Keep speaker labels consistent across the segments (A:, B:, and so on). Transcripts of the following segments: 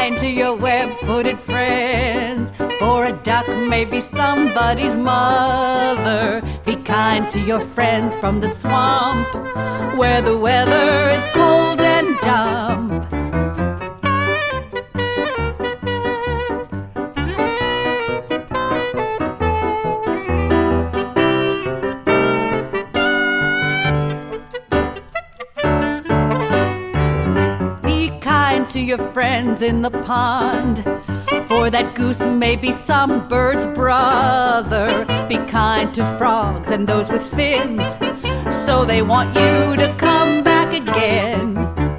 A: kind to your web-footed friends, for a duck may be somebody's mother. Be kind to your friends from the swamp, where the weather is cold and damp. To your friends in the pond, for that goose may be some bird's brother. Be kind to frogs and those with fins, so they want you to come back again.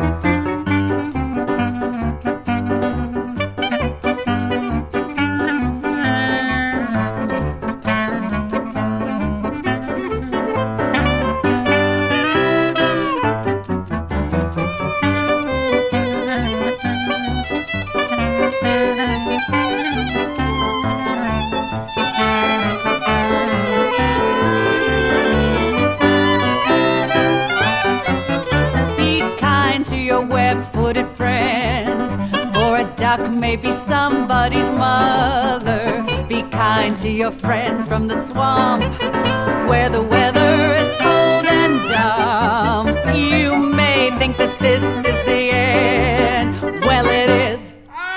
A: Web-footed friends, for a duck may be somebody's mother. Be kind to your friends from the swamp, where the weather is cold and damp. You may think that this is the end. Well, it is.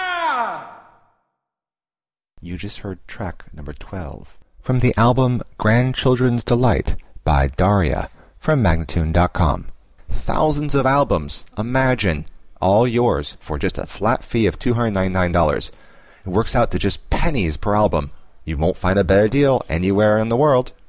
B: You just heard track number 12 from the album Grandchildren's Delight by Daria from Magnatune.com. Thousands of albums, imagine, all yours for just a flat fee of $299. It works out to just pennies per album. You won't find a better deal anywhere in the world.